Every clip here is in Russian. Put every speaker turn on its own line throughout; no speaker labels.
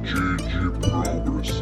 GG Progress.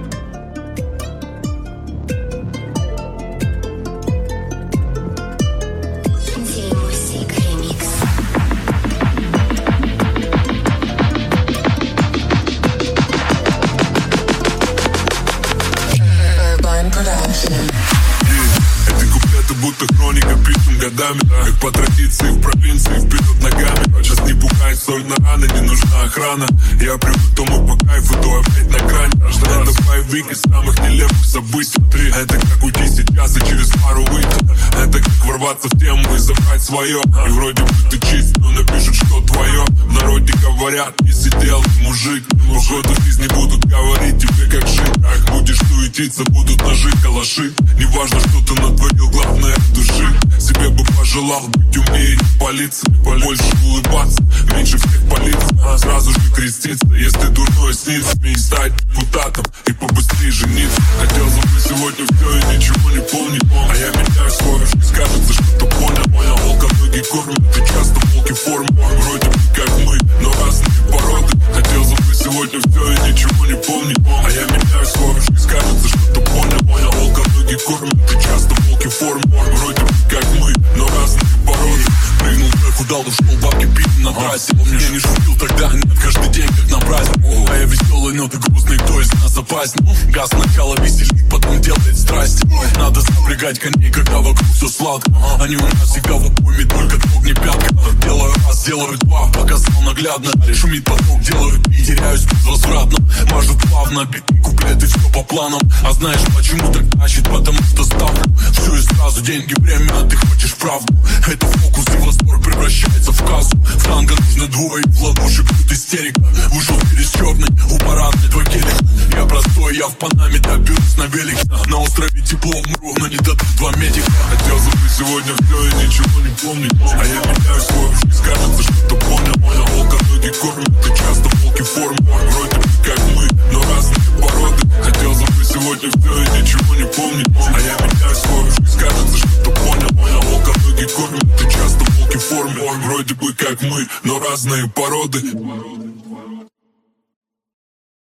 Эти куплеты будто хроника, пишем годами. Как по традиции в провинции, вперед ногами. Сейчас не пугай, соль на раны, не нужна охрана. Я привык, то мы по кайфу, то опять на грани. Это боевик из самых нелепых событий. Это как уйти сейчас и через пару выйти. Это как ворваться в тему и забрать свое. И вроде бы ты чист, но напишут, что твое. В народе говорят, не сидел ты, мужик. Походу в жизни будут говорить тебе, как жить. Как будешь суетиться, будут ножи, калаши. Неважно, что ты натворил, главное от души. Себе бы пожелал быть умнее, не палиться. Больше улыбаться, меньше всех палиться. Сразу же креститься, если дурное снится. И стать депутатом и побыстрее жениться. Хотел забыть сегодня все и ничего не помнить. А я меняю свою жизнь, кажется, что-то понял. Волка ноги кормят, и часто волки формы. Вроде бы как мы, но разные породы. Хотел забыть сегодня все и ничего не помнить. А я меняю свою жизнь, кажется, что-то понял. Волка ноги кормят, и часто волки формы. Вроде бы как мы, но разные породы. Прыгнул трек, удал, ушел, бабки пить на трассе. Я не шутил тогда, нет, каждый день как на праздник. А я веселый, но ты грустный, кто из нас опаснее? Газ сначала веселит, потом делает страсти. Надо запрягать коней, когда вокруг все сладко. Они у нас всегда в обойме, только друг не пятка. Делаю раз, делаю два, показал наглядно. Шумит поток, делаю три, теряюсь безвозвратно. Мажут плавно, битые куплеты, все по планам. А знаешь почему так тащит? Потому что ставлю все и сразу, деньги, время, а ты хочешь правду. Это фокус и восторг превращается в кассу. Франга нужно двое, в ладоши тут истерика. Вышел через черный, у парадной твой гелик. Я простой, я в Панаме, доберусь на велик. На острове тепло умру, но не дадут два медика. Хотел забыть сегодня все и ничего не помнить. А я меняю свою жизнь, кажется, что-то понял. Волка ноги кормят, и часто волки формы. Вроде бы как мы, но разные породы. Хотел забыть сегодня все и ничего не помнить. А я меняю свою жизнь, кажется, что-то понял. Волка ноги кормят, и часто волки формы. Вроде бы как мы, но разные породы.